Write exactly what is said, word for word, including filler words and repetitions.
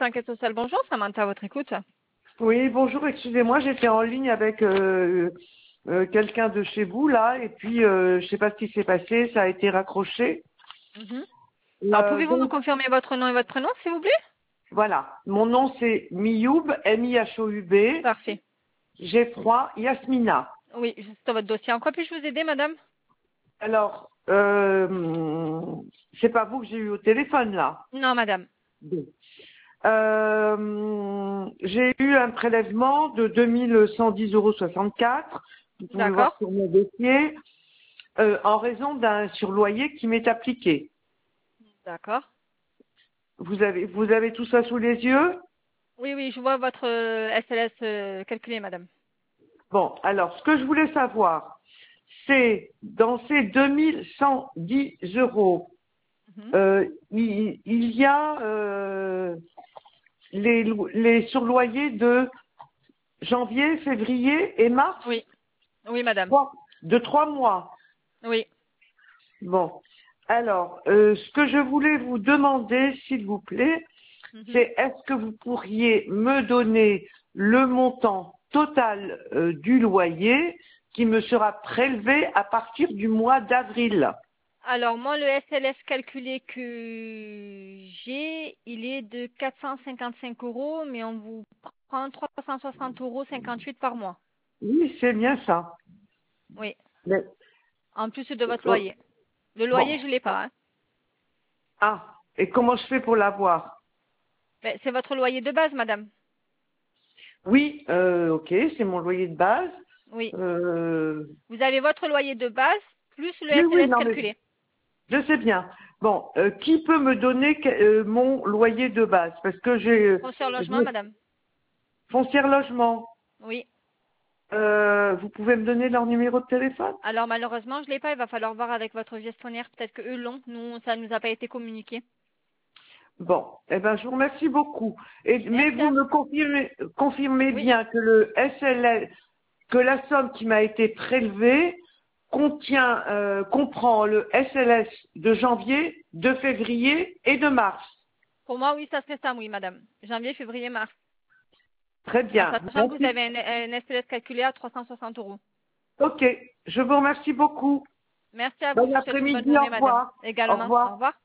Enquête sociale, bonjour, Samantha, à votre écoute. Oui, bonjour, excusez-moi, j'étais en ligne avec euh, euh, quelqu'un de chez vous, là, et puis euh, je sais pas ce qui s'est passé, ça a été raccroché. Mhm. Alors, Euh, pouvez-vous me donc, confirmer votre nom et votre prénom, s'il vous plaît? voilà, mon nom c'est Miyoub, M I H O U B, Parfait. Geoffroy Yasmina. Oui, juste dans votre dossier. En quoi puis-je vous aider, madame? Alors, euh, c'est pas vous que j'ai eu au téléphone, là. Non, madame. Bon. Euh, j'ai eu un prélèvement de deux mille cent dix euros soixante-quatre. Vous pouvez voir D'accord. sur mon dossier. Euh, en raison d'un surloyer qui m'est appliqué. D'accord. Vous avez, vous avez tout ça sous les yeux? Oui, oui, je vois votre euh, S L S euh, calculé, madame. Bon, alors, ce que je voulais savoir, c'est dans ces deux mille cent dix euros, Mhm. euh, il, il y a euh, les, lo- les surloyers de janvier, février et mars, Oui, oui, madame. trois- de trois mois. Oui. Bon, alors, euh, ce que je voulais vous demander, s'il vous plaît, Mhm. c'est est-ce que vous pourriez me donner le montant total euh, du loyer qui me sera prélevé à partir du mois d'avril? Alors, moi, le S L S calculé que j'ai, il est de quatre cent cinquante-cinq euros, mais on vous prend trois cent soixante euros cinquante-huit par mois. Oui, c'est bien ça. Oui, Mais, en plus de votre euh, loyer. Le bon, loyer, je l'ai pas, hein. ah, et comment je fais pour l'avoir? Ben, c'est votre loyer de base, madame. Oui, euh, ok, c'est mon loyer de base. Oui. Euh, Vous avez votre loyer de base plus le oui, oui, S L S non, mais calculé. je sais bien. Bon, euh, qui peut me donner que- euh, mon loyer de base? Parce que j'ai euh, Foncière logement, je- madame. foncière logement. Oui. Euh, vous pouvez me donner leur numéro de téléphone? Alors malheureusement, je l'ai pas. Il va falloir voir avec votre gestionnaire. Peut-être que eux l'ont. Nous, ça nous a pas été communiqué. Bon, eh ben, je vous remercie beaucoup. Et, mais Merci vous à vous. me confirmez, confirmez Oui. bien que le S L S, que la somme qui m'a été prélevée contient, euh, comprend le S L S de janvier, de février et de mars. Pour moi, oui, ça serait ça, oui, madame. Janvier, février, mars. Très En bien. sachant que vous Merci. avez un, un S L S calculé à trois cent soixante euros. Ok. Je vous remercie beaucoup. Merci à vous. Je Bon vous souhaite une bonne après-midi. Au journée, madame. revoir. Au Également. Au revoir. revoir.